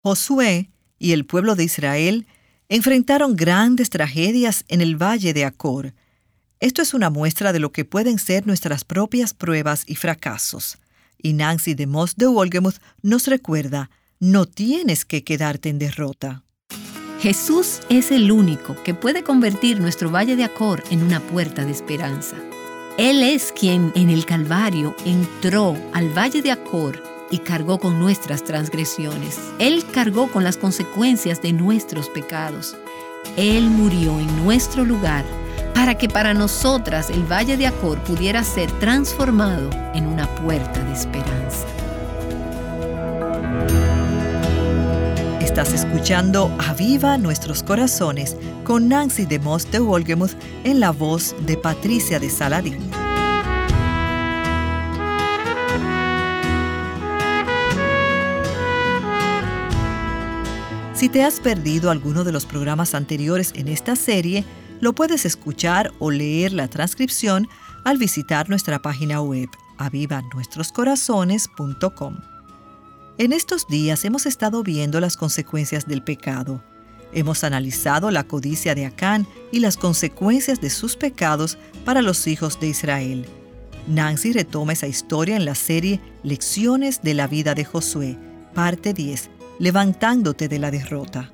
Josué y el pueblo de Israel enfrentaron grandes tragedias en el valle de Acor. Esto es una muestra de lo que pueden ser nuestras propias pruebas y fracasos. Y Nancy DeMoss de Wolgemuth nos recuerda, no tienes que quedarte en derrota. Jesús es el único que puede convertir nuestro valle de Acor en una puerta de esperanza. Él es quien en el Calvario entró al valle de Acor y cargó con nuestras transgresiones. Él cargó con las consecuencias de nuestros pecados. Él murió en nuestro lugar para que para nosotras el valle de Acor pudiera ser transformado en una puerta de esperanza. Estás escuchando Aviva Nuestros Corazones con Nancy DeMoss de Wolgemuth en la voz de Patricia de Saladín. Si te has perdido alguno de los programas anteriores en esta serie, lo puedes escuchar o leer la transcripción al visitar nuestra página web avivanuestroscorazones.com. En estos días hemos estado viendo las consecuencias del pecado. Hemos analizado la codicia de Acán y las consecuencias de sus pecados para los hijos de Israel. Nancy retoma esa historia en la serie Lecciones de la vida de Josué, parte 10, Levantándote de la derrota.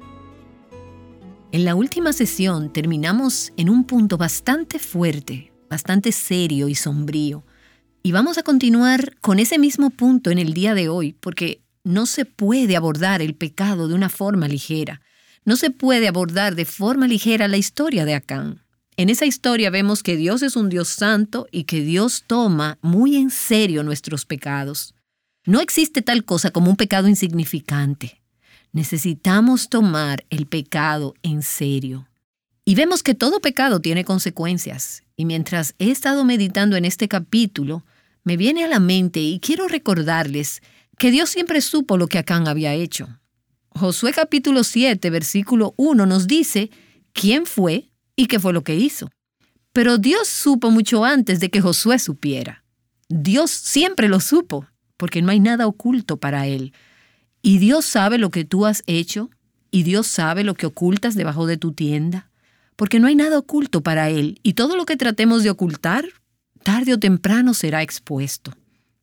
En la última sesión terminamos en un punto bastante fuerte, bastante serio y sombrío. Y vamos a continuar con ese mismo punto en el día de hoy, porque no se puede abordar el pecado de una forma ligera. No se puede abordar de forma ligera la historia de Acán. En esa historia vemos que Dios es un Dios santo y que Dios toma muy en serio nuestros pecados. No existe tal cosa como un pecado insignificante. Necesitamos tomar el pecado en serio. Y vemos que todo pecado tiene consecuencias. Y mientras he estado meditando en este capítulo, me viene a la mente y quiero recordarles que Dios siempre supo lo que Acán había hecho. Josué capítulo 7, versículo 1 nos dice quién fue y qué fue lo que hizo. Pero Dios supo mucho antes de que Josué supiera. Dios siempre lo supo, porque no hay nada oculto para Él. Y Dios sabe lo que tú has hecho, y Dios sabe lo que ocultas debajo de tu tienda, porque no hay nada oculto para Él, y todo lo que tratemos de ocultar, tarde o temprano será expuesto.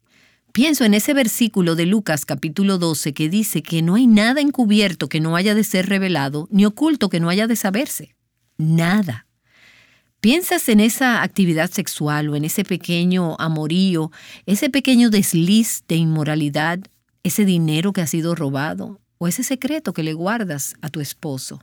Pienso en ese versículo de Lucas capítulo 12 que dice que no hay nada encubierto que no haya de ser revelado, ni oculto que no haya de saberse. Nada. ¿Piensas en esa actividad sexual o en ese pequeño amorío, ese pequeño desliz de inmoralidad, ese dinero que ha sido robado o ese secreto que le guardas a tu esposo?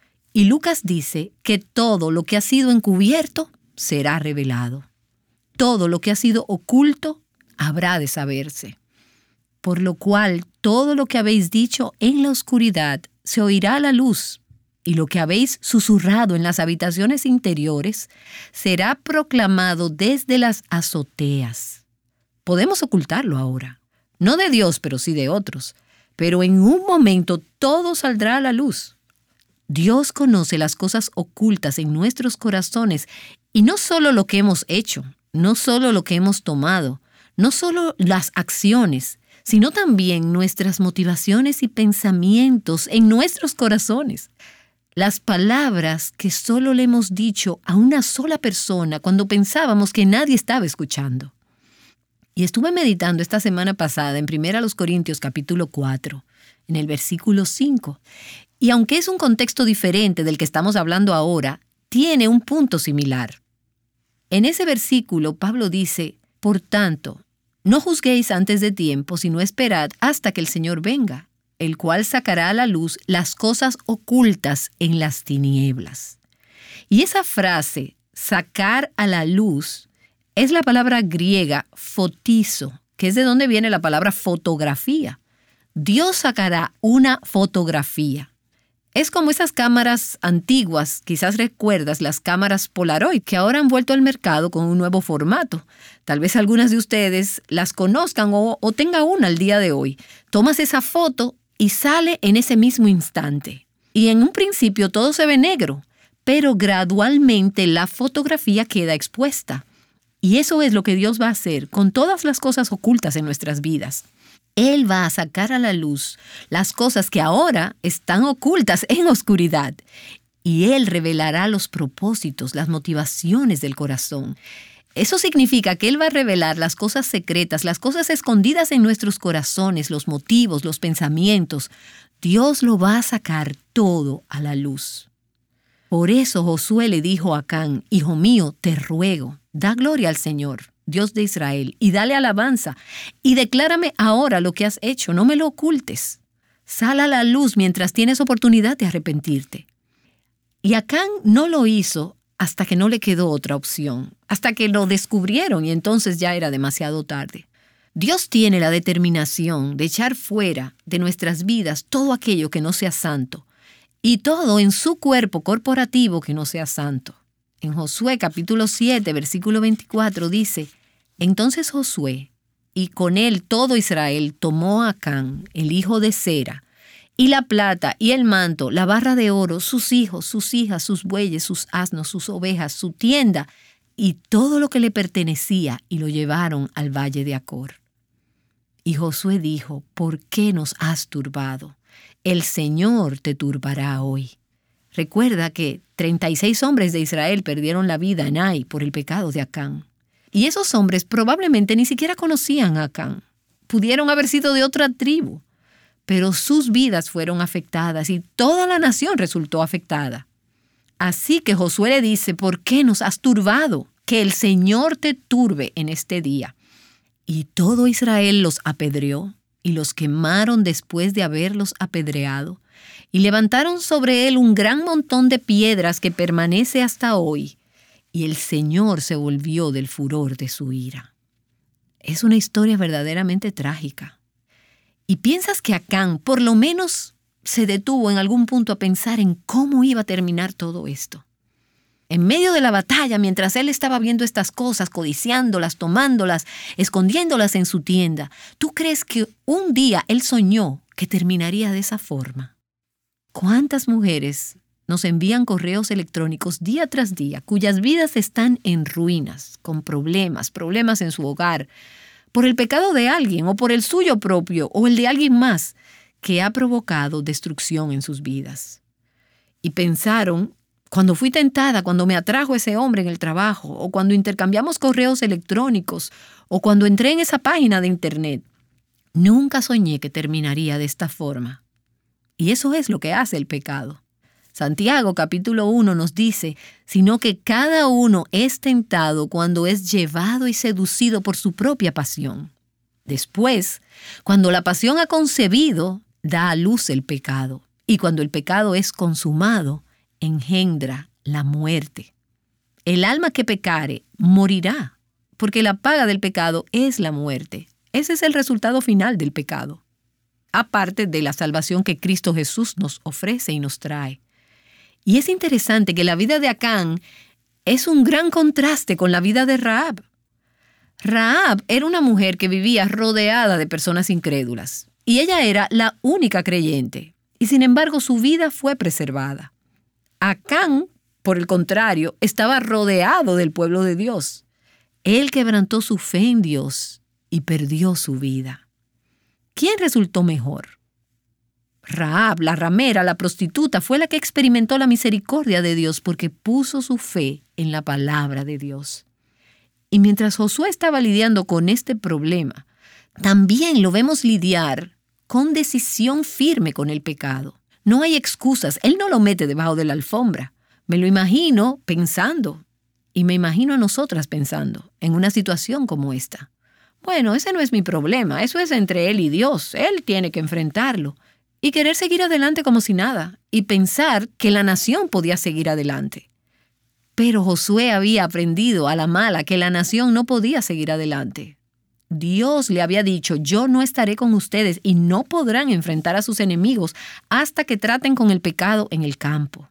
Y Lucas dice que todo lo que ha sido encubierto será revelado. Todo lo que ha sido oculto habrá de saberse. Por lo cual, todo lo que habéis dicho en la oscuridad se oirá a la luz, y lo que habéis susurrado en las habitaciones interiores será proclamado desde las azoteas. Podemos ocultarlo ahora, no de Dios, pero sí de otros, pero en un momento todo saldrá a la luz. Dios conoce las cosas ocultas en nuestros corazones, y no solo lo que hemos hecho, no solo lo que hemos tomado, no solo las acciones, sino también nuestras motivaciones y pensamientos en nuestros corazones. Las palabras que solo le hemos dicho a una sola persona cuando pensábamos que nadie estaba escuchando. Y estuve meditando esta semana pasada en 1 Corintios capítulo 4, en el versículo 5. Y aunque es un contexto diferente del que estamos hablando ahora, tiene un punto similar. En ese versículo, Pablo dice, por tanto, no juzguéis antes de tiempo, sino esperad hasta que el Señor venga, el cual sacará a la luz las cosas ocultas en las tinieblas. Y esa frase, sacar a la luz, es la palabra griega fotizo, que es de donde viene la palabra fotografía. Dios sacará una fotografía. Es como esas cámaras antiguas, quizás recuerdas las cámaras Polaroid, que ahora han vuelto al mercado con un nuevo formato. Tal vez algunas de ustedes las conozcan o tenga una al día de hoy. Tomas esa foto y sale en ese mismo instante. Y en un principio todo se ve negro, pero gradualmente la fotografía queda expuesta. Y eso es lo que Dios va a hacer con todas las cosas ocultas en nuestras vidas. Él va a sacar a la luz las cosas que ahora están ocultas en oscuridad. Y Él revelará los propósitos, las motivaciones del corazón. Eso significa que Él va a revelar las cosas secretas, las cosas escondidas en nuestros corazones, los motivos, los pensamientos. Dios lo va a sacar todo a la luz. Por eso Josué le dijo a Acán: Hijo mío, te ruego, da gloria al Señor, Dios de Israel, y dale alabanza, y declárame ahora lo que has hecho, no me lo ocultes. Sal a la luz mientras tienes oportunidad de arrepentirte. Y Acán no lo hizo hasta que no le quedó otra opción, hasta que lo descubrieron y entonces ya era demasiado tarde. Dios tiene la determinación de echar fuera de nuestras vidas todo aquello que no sea santo y todo en su cuerpo corporativo que no sea santo. En Josué capítulo 7, versículo 24 dice: Entonces Josué y con él todo Israel tomó a Acán, el hijo de Zera, y la plata y el manto, la barra de oro, sus hijos, sus hijas, sus bueyes, sus asnos, sus ovejas, su tienda y todo lo que le pertenecía, y lo llevaron al valle de Acor. Y Josué dijo: ¿Por qué nos has turbado? El Señor te turbará hoy. Recuerda que 36 hombres de Israel perdieron la vida en Ai por el pecado de Acán. Y esos hombres probablemente ni siquiera conocían a Acán. Pudieron haber sido de otra tribu. Pero sus vidas fueron afectadas y toda la nación resultó afectada. Así que Josué le dice: ¿por qué nos has turbado? Que el Señor te turbe en este día. Y todo Israel los apedreó y los quemaron después de haberlos apedreado. Y levantaron sobre él un gran montón de piedras que permanece hasta hoy. Y el Señor se volvió del furor de su ira. Es una historia verdaderamente trágica. ¿Y piensas que Acán por lo menos se detuvo en algún punto a pensar en cómo iba a terminar todo esto? En medio de la batalla, mientras él estaba viendo estas cosas, codiciándolas, tomándolas, escondiéndolas en su tienda, ¿tú crees que un día él soñó que terminaría de esa forma? ¿Cuántas mujeres nos envían correos electrónicos día tras día cuyas vidas están en ruinas, con problemas en su hogar, por el pecado de alguien o por el suyo propio o el de alguien más que ha provocado destrucción en sus vidas? Y pensaron: cuando fui tentada, cuando me atrajo ese hombre en el trabajo, o cuando intercambiamos correos electrónicos, o cuando entré en esa página de internet, nunca soñé que terminaría de esta forma. Y eso es lo que hace el pecado. Santiago capítulo 1 nos dice: sino que cada uno es tentado cuando es llevado y seducido por su propia pasión. Después, cuando la pasión ha concebido, da a luz el pecado. Y cuando el pecado es consumado, engendra la muerte. El alma que pecare morirá, porque la paga del pecado es la muerte. Ese es el resultado final del pecado, aparte de la salvación que Cristo Jesús nos ofrece y nos trae. Y es interesante que la vida de Acán es un gran contraste con la vida de Rahab. Rahab era una mujer que vivía rodeada de personas incrédulas, y ella era la única creyente, y sin embargo su vida fue preservada. Acán, por el contrario, estaba rodeado del pueblo de Dios. Él quebrantó su fe en Dios y perdió su vida. ¿Quién resultó mejor? Rahab, la ramera, la prostituta, fue la que experimentó la misericordia de Dios porque puso su fe en la palabra de Dios. Y mientras Josué estaba lidiando con este problema, también lo vemos lidiar con decisión firme con el pecado. No hay excusas. Él no lo mete debajo de la alfombra. Me lo imagino pensando, y me imagino a nosotras pensando en una situación como esta. Bueno, ese no es mi problema. Eso es entre él y Dios. Él tiene que enfrentarlo. Y querer seguir adelante como si nada, y pensar que la nación podía seguir adelante. Pero Josué había aprendido a la mala que la nación no podía seguir adelante. Dios le había dicho: yo no estaré con ustedes y no podrán enfrentar a sus enemigos hasta que traten con el pecado en el campo.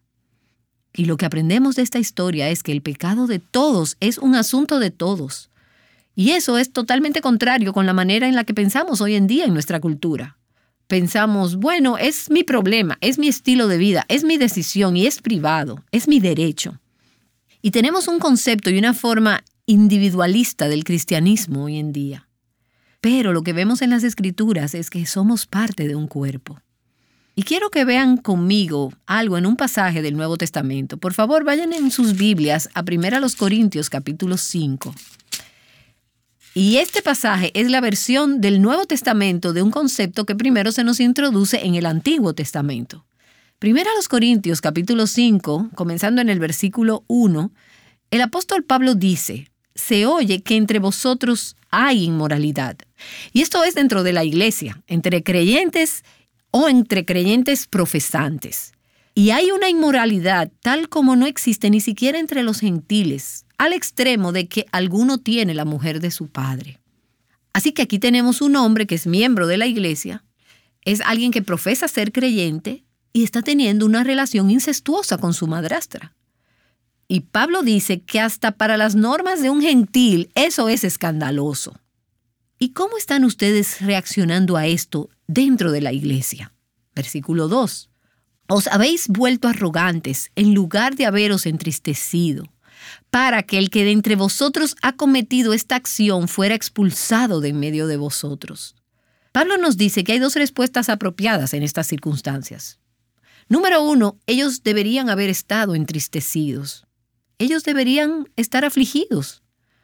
Y lo que aprendemos de esta historia es que el pecado de todos es un asunto de todos. Y eso es totalmente contrario con la manera en la que pensamos hoy en día en nuestra cultura. Pensamos: bueno, es mi problema, es mi estilo de vida, es mi decisión y es privado, es mi derecho. Y tenemos un concepto y una forma individualista del cristianismo hoy en día. Pero lo que vemos en las Escrituras es que somos parte de un cuerpo. Y quiero que vean conmigo algo en un pasaje del Nuevo Testamento. Por favor, vayan en sus Biblias a 1 Corintios capítulo 5. Y este pasaje es la versión del Nuevo Testamento de un concepto que primero se nos introduce en el Antiguo Testamento. 1 Corintios capítulo 5, comenzando en el versículo 1, el apóstol Pablo dice: se oye que entre vosotros hay inmoralidad. Y esto es dentro de la iglesia, entre creyentes o entre creyentes profesantes. Y hay una inmoralidad tal como no existe ni siquiera entre los gentiles, al extremo de que alguno tiene la mujer de su padre. Así que aquí tenemos un hombre que es miembro de la iglesia, es alguien que profesa ser creyente y está teniendo una relación incestuosa con su madrastra. Y Pablo dice que hasta para las normas de un gentil eso es escandaloso. ¿Y cómo están ustedes reaccionando a esto dentro de la iglesia? Versículo 2. Os habéis vuelto arrogantes en lugar de haberos entristecido, para que el que de entre vosotros ha cometido esta acción fuera expulsado de en medio de vosotros. Pablo nos dice que hay dos respuestas apropiadas en estas circunstancias. Número 1, ellos deberían haber estado entristecidos. Ellos deberían estar afligidos.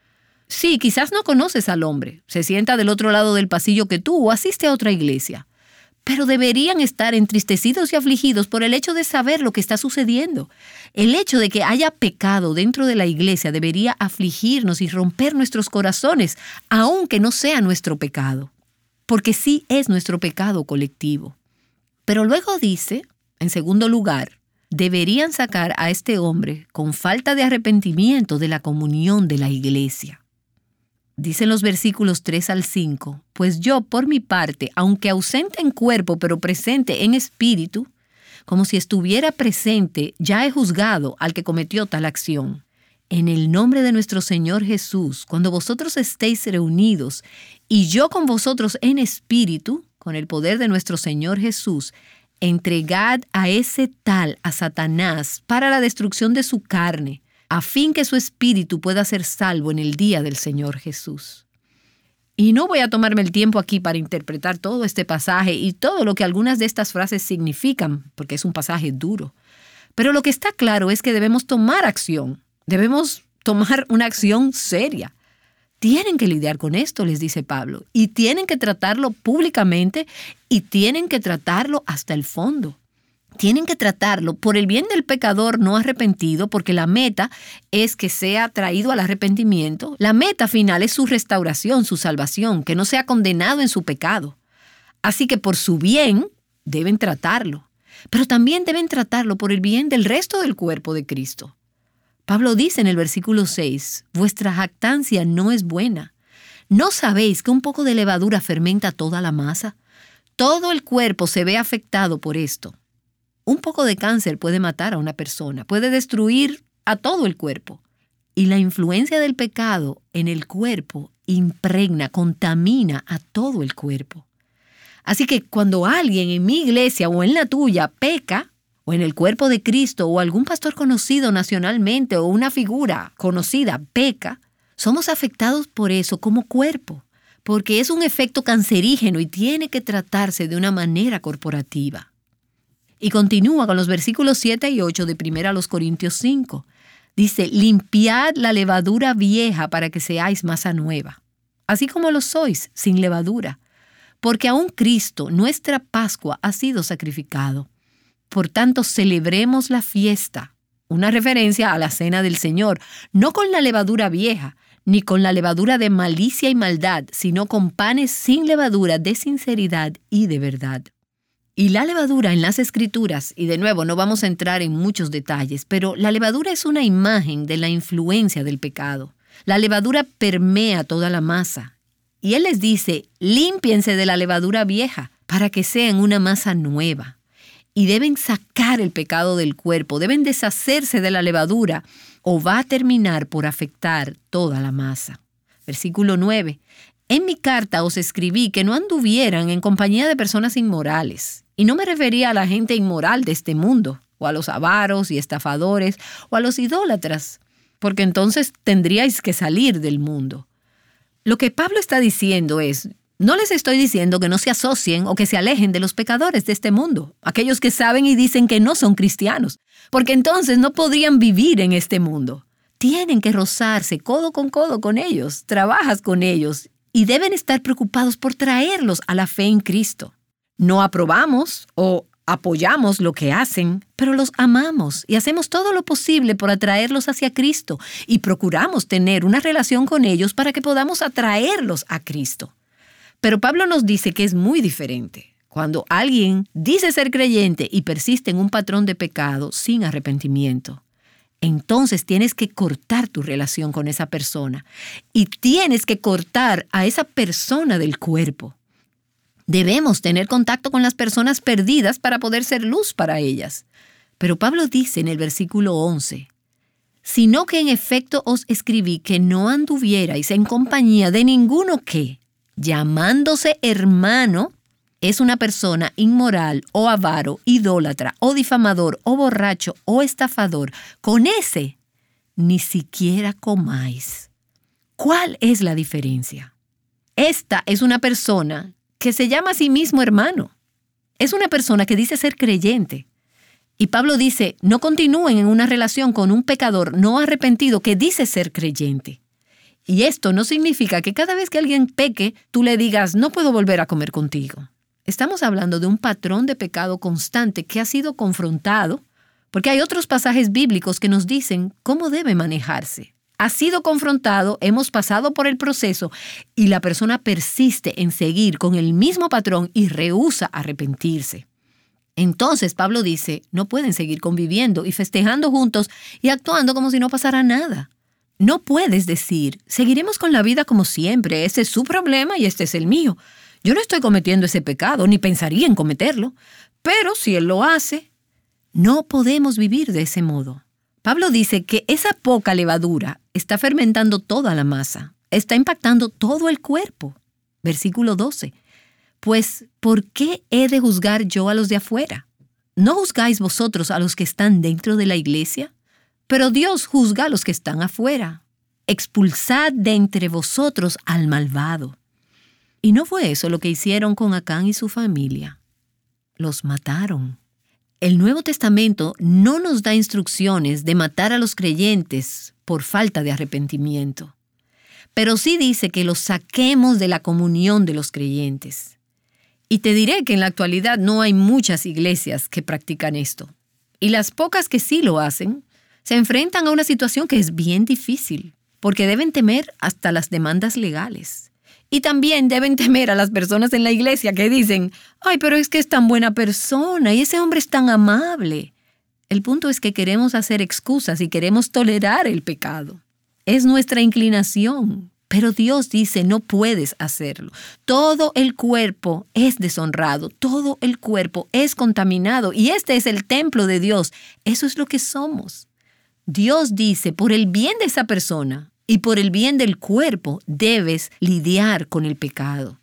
Sí, quizás no conoces al hombre, se sienta del otro lado del pasillo que tú o asiste a otra iglesia, pero deberían estar entristecidos y afligidos por el hecho de saber lo que está sucediendo. El hecho de que haya pecado dentro de la iglesia debería afligirnos y romper nuestros corazones, aunque no sea nuestro pecado, porque sí es nuestro pecado colectivo. Pero luego dice, en segundo lugar, deberían sacar a este hombre con falta de arrepentimiento de la comunión de la iglesia. Dicen los versículos 3 al 5, pues yo, por mi parte, aunque ausente en cuerpo, pero presente en espíritu, como si estuviera presente, ya he juzgado al que cometió tal acción. En el nombre de nuestro Señor Jesús, cuando vosotros estéis reunidos, y yo con vosotros en espíritu, con el poder de nuestro Señor Jesús, entregad a ese tal, a Satanás, para la destrucción de su carne, a fin que su espíritu pueda ser salvo en el día del Señor Jesús. Y no voy a tomarme el tiempo aquí para interpretar todo este pasaje y todo lo que algunas de estas frases significan, porque es un pasaje duro. Pero lo que está claro es que debemos tomar acción, debemos tomar una acción seria. Tienen que lidiar con esto, les dice Pablo, y tienen que tratarlo públicamente y tienen que tratarlo hasta el fondo. Tienen que tratarlo por el bien del pecador no arrepentido, porque la meta es que sea traído al arrepentimiento. La meta final es su restauración, su salvación, que no sea condenado en su pecado. Así que por su bien deben tratarlo, pero también deben tratarlo por el bien del resto del cuerpo de Cristo. Pablo dice en el versículo 6, vuestra jactancia no es buena. ¿No sabéis que un poco de levadura fermenta toda la masa? Todo el cuerpo se ve afectado por esto. Un poco de cáncer puede matar a una persona, puede destruir a todo el cuerpo. Y la influencia del pecado en el cuerpo impregna, contamina a todo el cuerpo. Así que cuando alguien en mi iglesia o en la tuya peca, o en el cuerpo de Cristo, o algún pastor conocido nacionalmente, o una figura conocida peca, somos afectados por eso como cuerpo, porque es un efecto cancerígeno y tiene que tratarse de una manera corporativa. Y continúa con los versículos 7 y 8 de 1 Corintios 5. Dice, limpiad la levadura vieja para que seáis masa nueva, así como lo sois, sin levadura, porque aún Cristo, nuestra Pascua, ha sido sacrificado. Por tanto, celebremos la fiesta, una referencia a la cena del Señor, no con la levadura vieja, ni con la levadura de malicia y maldad, sino con panes sin levadura de sinceridad y de verdad. Y la levadura en las Escrituras, y de nuevo no vamos a entrar en muchos detalles, pero la levadura es una imagen de la influencia del pecado. La levadura permea toda la masa. Y Él les dice, límpiense de la levadura vieja para que sean una masa nueva. Y deben sacar el pecado del cuerpo, deben deshacerse de la levadura o va a terminar por afectar toda la masa. Versículo 9. En mi carta os escribí que no anduvieran en compañía de personas inmorales. Y no me refería a la gente inmoral de este mundo, o a los avaros y estafadores, o a los idólatras, porque entonces tendríais que salir del mundo. Lo que Pablo está diciendo es, No les estoy diciendo que no se asocien o que se alejen de los pecadores de este mundo, aquellos que saben y dicen que no son cristianos, porque entonces no podrían vivir en este mundo. Tienen que rozarse codo con ellos, trabajas con ellos y deben estar preocupados por traerlos a la fe en Cristo. No aprobamos o apoyamos lo que hacen, pero los amamos y hacemos todo lo posible por atraerlos hacia Cristo y procuramos tener una relación con ellos para que podamos atraerlos a Cristo. Pero Pablo nos dice que es muy diferente cuando alguien dice ser creyente y persiste en un patrón de pecado sin arrepentimiento. Entonces tienes que cortar tu relación con esa persona y tienes que cortar a esa persona del cuerpo. Debemos tener contacto con las personas perdidas para poder ser luz para ellas. Pero Pablo dice en el versículo 11, sino que en efecto os escribí que no anduvierais en compañía de ninguno que, llamándose hermano, es una persona inmoral o avaro, idólatra o difamador o borracho o estafador. Con ese ni siquiera comáis. ¿Cuál es la diferencia? Esta es una persona que se llama a sí mismo hermano. Es una persona que dice ser creyente. Y Pablo dice, no continúen en una relación con un pecador no arrepentido que dice ser creyente. Y esto no significa que cada vez que alguien peque, tú le digas, no puedo volver a comer contigo. Estamos hablando de un patrón de pecado constante que ha sido confrontado, porque hay otros pasajes bíblicos que nos dicen cómo debe manejarse. Ha sido confrontado, hemos pasado por el proceso y la persona persiste en seguir con el mismo patrón y rehúsa arrepentirse. Entonces Pablo dice, no pueden seguir conviviendo y festejando juntos y actuando como si no pasara nada. No puedes decir, seguiremos con la vida como siempre, ese es su problema y este es el mío. Yo no estoy cometiendo ese pecado, ni pensaría en cometerlo, pero si él lo hace, no podemos vivir de ese modo. Pablo dice que esa poca levadura está fermentando toda la masa, está impactando todo el cuerpo. Versículo 12. Pues, ¿por qué he de juzgar yo a los de afuera? ¿No juzgáis vosotros a los que están dentro de la iglesia? Pero Dios juzga a los que están afuera. Expulsad de entre vosotros al malvado. Y no fue eso lo que hicieron con Acán y su familia. Los mataron. El Nuevo Testamento no nos da instrucciones de matar a los creyentes por falta de arrepentimiento, pero sí dice que los saquemos de la comunión de los creyentes. Y te diré que en la actualidad no hay muchas iglesias que practican esto. Y las pocas que sí lo hacen, se enfrentan a una situación que es bien difícil, porque deben temer hasta las demandas legales. Y también deben temer a las personas en la iglesia que dicen, ay, pero es que es tan buena persona y ese hombre es tan amable. El punto es que queremos hacer excusas y queremos tolerar el pecado. Es nuestra inclinación, pero Dios dice, no puedes hacerlo. Todo el cuerpo es deshonrado, todo el cuerpo es contaminado y este es el templo de Dios. Eso es lo que somos. Dios dice, por el bien de esa persona, y por el bien del cuerpo debes lidiar con el pecado.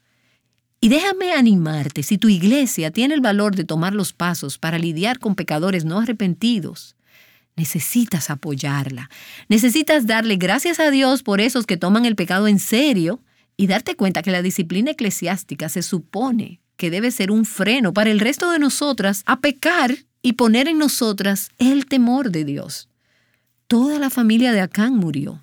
Y déjame animarte, si tu iglesia tiene el valor de tomar los pasos para lidiar con pecadores no arrepentidos, necesitas apoyarla. Necesitas darle gracias a Dios por esos que toman el pecado en serio y darte cuenta que la disciplina eclesiástica se supone que debe ser un freno para el resto de nosotras a pecar y poner en nosotras el temor de Dios. Toda la familia de Acán murió.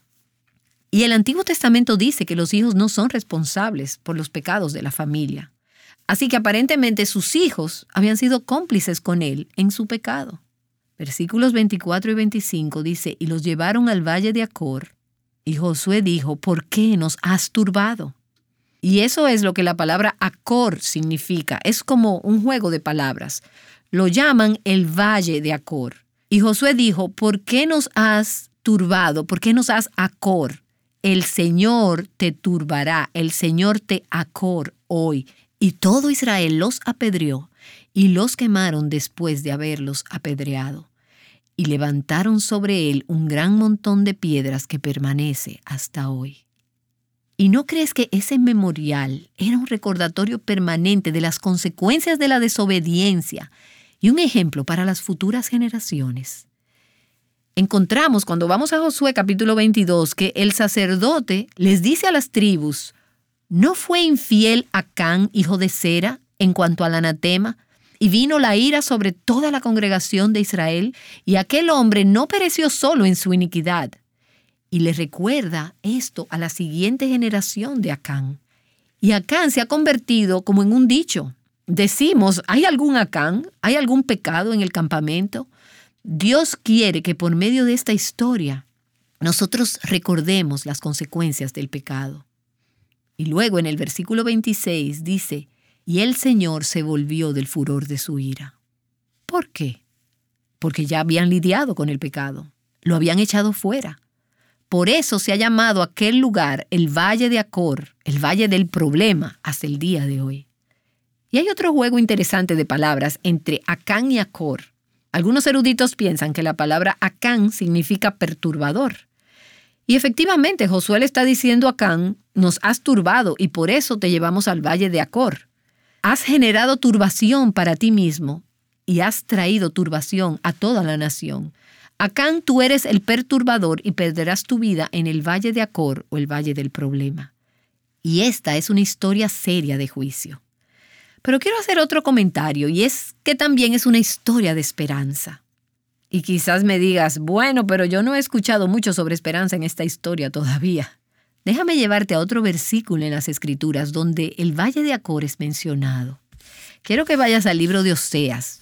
Y el Antiguo Testamento dice que los hijos no son responsables por los pecados de la familia. Así que aparentemente sus hijos habían sido cómplices con él en su pecado. Versículos 24 y 25 dice, y los llevaron al valle de Acor. Y Josué dijo, ¿por qué nos has turbado? Y eso es lo que la palabra Acor significa. Es como un juego de palabras. Lo llaman el valle de Acor. Y Josué dijo, ¿por qué nos has turbado? ¿Por qué nos has Acor? El Señor te turbará, el Señor te Acor hoy. Y todo Israel los apedreó y los quemaron después de haberlos apedreado. Y levantaron sobre él un gran montón de piedras que permanece hasta hoy. ¿Y no crees que ese memorial era un recordatorio permanente de las consecuencias de la desobediencia y un ejemplo para las futuras generaciones? Encontramos cuando vamos a Josué capítulo 22 que el sacerdote les dice a las tribus, ¿No fue infiel Acán, hijo de Zera, en cuanto al anatema? Y vino la ira sobre toda la congregación de Israel, y aquel hombre no pereció solo en su iniquidad. Y le recuerda esto a la siguiente generación de Acán. Y Acán se ha convertido como en un dicho. Decimos, ¿hay algún Acán? ¿Hay algún pecado en el campamento? Dios quiere que por medio de esta historia nosotros recordemos las consecuencias del pecado. Y luego en el versículo 26 dice, y el Señor se volvió del furor de su ira. ¿Por qué? Porque ya habían lidiado con el pecado, lo habían echado fuera. Por eso se ha llamado aquel lugar el Valle de Acor, el Valle del Problema, hasta el día de hoy. Y hay otro juego interesante de palabras entre Acán y Acor. Algunos eruditos piensan que la palabra Acán significa perturbador. Y efectivamente, Josué le está diciendo a Acán, nos has turbado y por eso te llevamos al Valle de Acor. Has generado turbación para ti mismo y has traído turbación a toda la nación. Acán, tú eres el perturbador y perderás tu vida en el Valle de Acor o el Valle del Problema. Y esta es una historia seria de juicio. Pero quiero hacer otro comentario, y es que también es una historia de esperanza. Y quizás me digas, bueno, pero yo no he escuchado mucho sobre esperanza en esta historia todavía. Déjame llevarte a otro versículo en las Escrituras donde el Valle de Acor es mencionado. Quiero que vayas al libro de Oseas,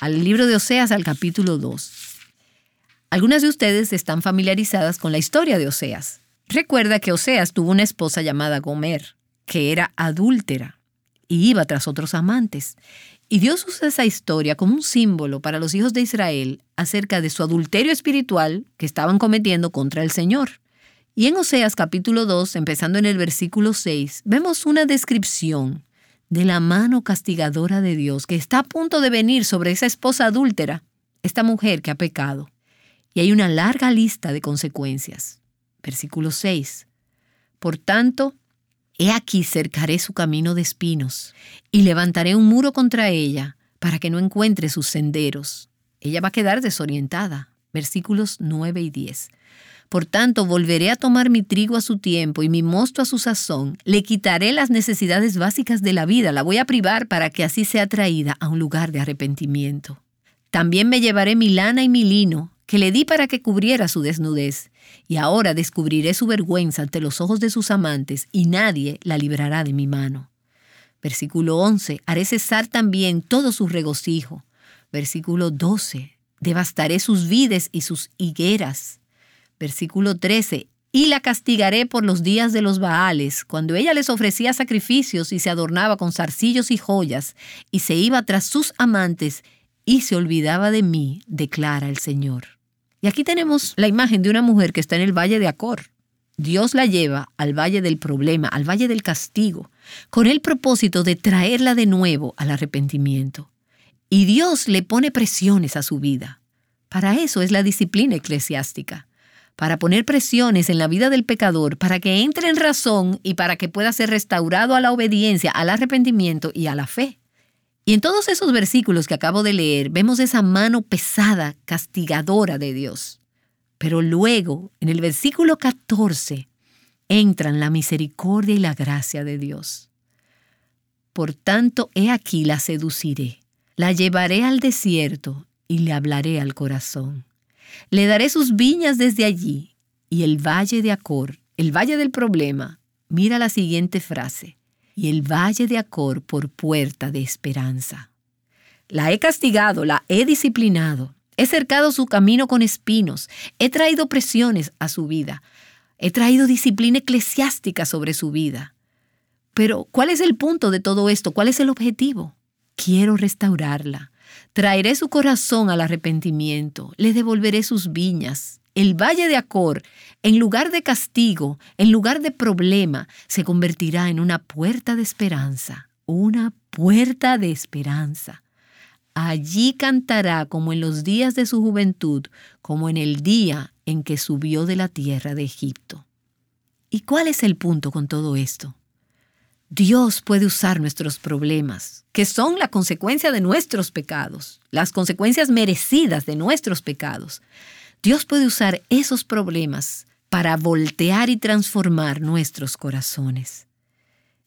al capítulo 2. Algunas de ustedes están familiarizadas con la historia de Oseas. Recuerda que Oseas tuvo una esposa llamada Gomer, que era adúltera y iba tras otros amantes. Y Dios usa esa historia como un símbolo para los hijos de Israel acerca de su adulterio espiritual que estaban cometiendo contra el Señor. Y en Oseas capítulo 2, empezando en el versículo 6, vemos una descripción de la mano castigadora de Dios que está a punto de venir sobre esa esposa adúltera, esta mujer que ha pecado. Y hay una larga lista de consecuencias. Versículo 6. Por tanto, he aquí cercaré su camino de espinos y levantaré un muro contra ella para que no encuentre sus senderos. Ella va a quedar desorientada. Versículos 9 y 10. Por tanto, volveré a tomar mi trigo a su tiempo y mi mosto a su sazón. Le quitaré las necesidades básicas de la vida. La voy a privar para que así sea traída a un lugar de arrepentimiento. También me llevaré mi lana y mi lino, que le di para que cubriera su desnudez. Y ahora descubriré su vergüenza ante los ojos de sus amantes, y nadie la librará de mi mano. Versículo 11. Haré cesar también todo su regocijo. Versículo 12. Devastaré sus vides y sus higueras. Versículo 13. Y la castigaré por los días de los Baales, cuando ella les ofrecía sacrificios y se adornaba con zarcillos y joyas, y se iba tras sus amantes, y se olvidaba de mí, declara el Señor. Y aquí tenemos la imagen de una mujer que está en el Valle de Acor. Dios la lleva al Valle del Problema, al Valle del Castigo, con el propósito de traerla de nuevo al arrepentimiento. Y Dios le pone presiones a su vida. Para eso es la disciplina eclesiástica, para poner presiones en la vida del pecador, para que entre en razón y para que pueda ser restaurado a la obediencia, al arrepentimiento y a la fe. Y en todos esos versículos que acabo de leer, vemos esa mano pesada, castigadora de Dios. Pero luego, en el versículo 14, entran la misericordia y la gracia de Dios. Por tanto, he aquí la seduciré, la llevaré al desierto y le hablaré al corazón. Le daré sus viñas desde allí y el Valle de Acor, el Valle del Problema. Mira la siguiente frase. Y el Valle de Acor por puerta de esperanza. La he castigado, la he disciplinado, he cercado su camino con espinos, he traído presiones a su vida, he traído disciplina eclesiástica sobre su vida. Pero, ¿cuál es el punto de todo esto? ¿Cuál es el objetivo? Quiero restaurarla. Traeré su corazón al arrepentimiento, le devolveré sus viñas. El Valle de Acor, en lugar de castigo, en lugar de problema, se convertirá en una puerta de esperanza, una puerta de esperanza. Allí cantará como en los días de su juventud, como en el día en que subió de la tierra de Egipto. ¿Y cuál es el punto con todo esto? Dios puede usar nuestros problemas, que son la consecuencia de nuestros pecados, las consecuencias merecidas de nuestros pecados. Dios puede usar esos problemas para voltear y transformar nuestros corazones.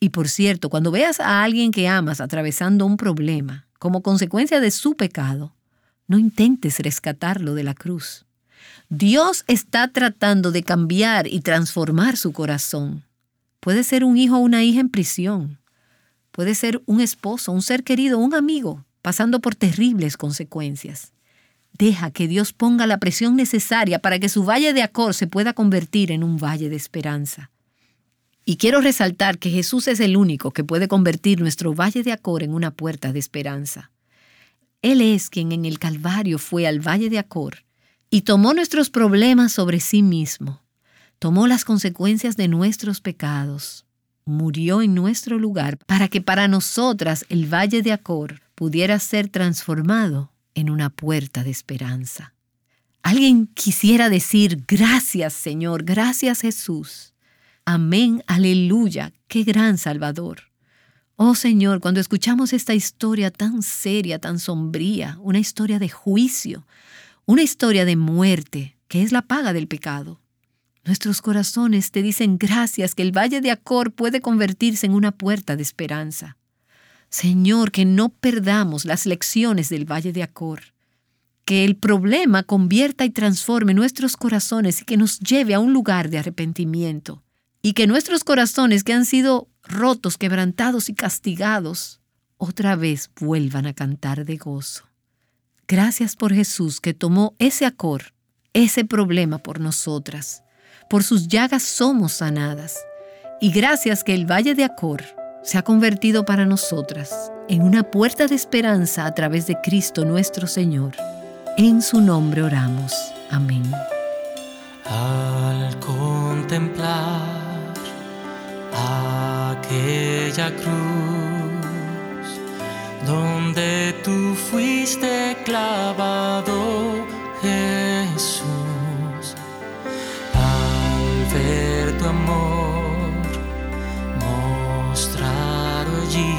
Y por cierto, cuando veas a alguien que amas atravesando un problema como consecuencia de su pecado, no intentes rescatarlo de la cruz. Dios está tratando de cambiar y transformar su corazón. Puede ser un hijo o una hija en prisión. Puede ser un esposo, un ser querido, un amigo, pasando por terribles consecuencias. Deja que Dios ponga la presión necesaria para que su valle de Acor se pueda convertir en un valle de esperanza. Y quiero resaltar que Jesús es el único que puede convertir nuestro valle de Acor en una puerta de esperanza. Él es quien en el Calvario fue al valle de Acor y tomó nuestros problemas sobre sí mismo. Tomó las consecuencias de nuestros pecados. Murió en nuestro lugar para que para nosotras el valle de Acor pudiera ser transformado en una puerta de esperanza. Alguien quisiera decir: gracias, Señor, gracias, Jesús. Amén, aleluya, qué gran Salvador. Oh Señor, cuando escuchamos esta historia tan seria, tan sombría, una historia de juicio, una historia de muerte, que es la paga del pecado, nuestros corazones te dicen gracias que el valle de Acor puede convertirse en una puerta de esperanza. Señor, que no perdamos las lecciones del valle de Acor. Que el problema convierta y transforme nuestros corazones y que nos lleve a un lugar de arrepentimiento. Y que nuestros corazones que han sido rotos, quebrantados y castigados, otra vez vuelvan a cantar de gozo. Gracias por Jesús que tomó ese Acor, ese problema por nosotras. Por sus llagas somos sanadas. Y gracias que el valle de Acor se ha convertido para nosotras en una puerta de esperanza a través de Cristo nuestro Señor. En su nombre oramos. Amén. Al contemplar aquella cruz donde tú fuiste clavado, Jesús, al ver tu amor mostrado allí,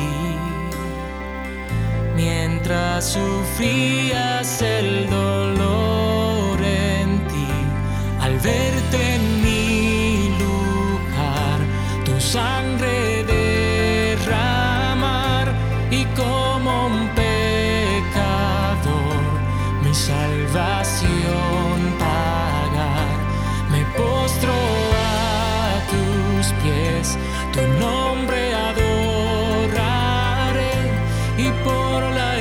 mientras sufrías el dolor en ti, al verte en mi lugar, tu sangre derramar y como un pecador mi salvación pagar, me postro a tus pies, tu nombre adoraré y por la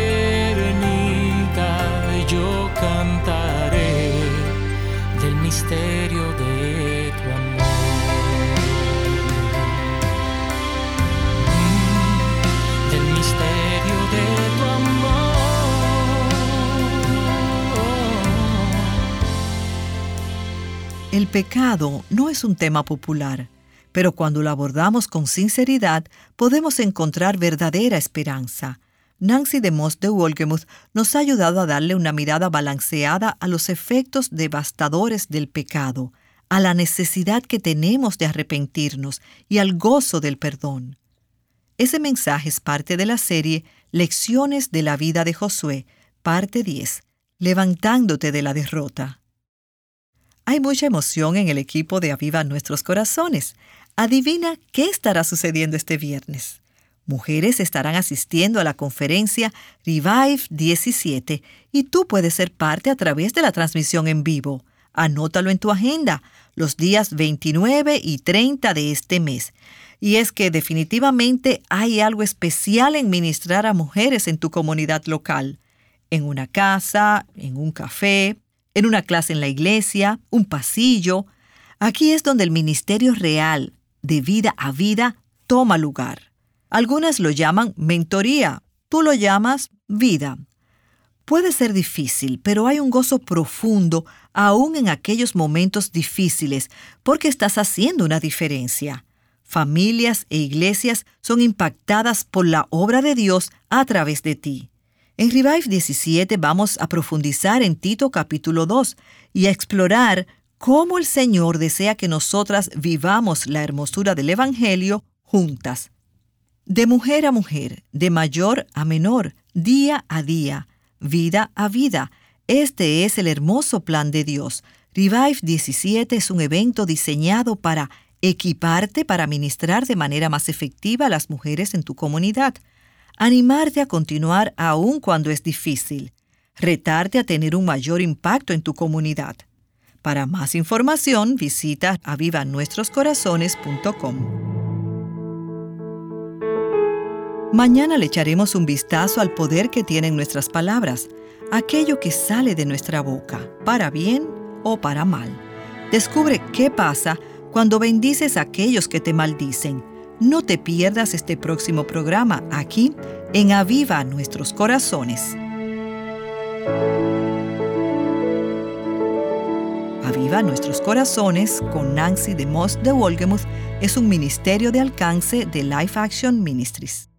eternidad yo cantaré del misterio de tu amor. Del misterio de tu amor. El pecado no es un tema popular, pero cuando lo abordamos con sinceridad, podemos encontrar verdadera esperanza. Nancy DeMoss de Wolgemuth nos ha ayudado a darle una mirada balanceada a los efectos devastadores del pecado, a la necesidad que tenemos de arrepentirnos y al gozo del perdón. Ese mensaje es parte de la serie Lecciones de la vida de Josué, parte 10, Levantándote de la derrota. Hay mucha emoción en el equipo de Aviva Nuestros Corazones. Adivina qué estará sucediendo este viernes. Mujeres estarán asistiendo a la conferencia Revive 17 y tú puedes ser parte a través de la transmisión en vivo. Anótalo en tu agenda, los días 29 y 30 de este mes. Y es que definitivamente hay algo especial en ministrar a mujeres en tu comunidad local. En una casa, en un café, en una clase en la iglesia, un pasillo. Aquí es donde el ministerio real, de vida a vida, toma lugar. Algunas lo llaman mentoría, tú lo llamas vida. Puede ser difícil, pero hay un gozo profundo aún en aquellos momentos difíciles porque estás haciendo una diferencia. Familias e iglesias son impactadas por la obra de Dios a través de ti. En Revive 17 vamos a profundizar en Tito capítulo 2 y a explorar cómo el Señor desea que nosotras vivamos la hermosura del Evangelio juntas. De mujer a mujer, de mayor a menor, día a día, vida a vida. Este es el hermoso plan de Dios. Revive 17 es un evento diseñado para equiparte para ministrar de manera más efectiva a las mujeres en tu comunidad, animarte a continuar aun cuando es difícil, retarte a tener un mayor impacto en tu comunidad. Para más información, visita avivanuestroscorazones.com. Mañana le echaremos un vistazo al poder que tienen nuestras palabras, aquello que sale de nuestra boca, para bien o para mal. Descubre qué pasa cuando bendices a aquellos que te maldicen. No te pierdas este próximo programa aquí en Aviva Nuestros Corazones. Aviva Nuestros Corazones con Nancy DeMoss de Wolgemuth es un ministerio de alcance de Life Action Ministries.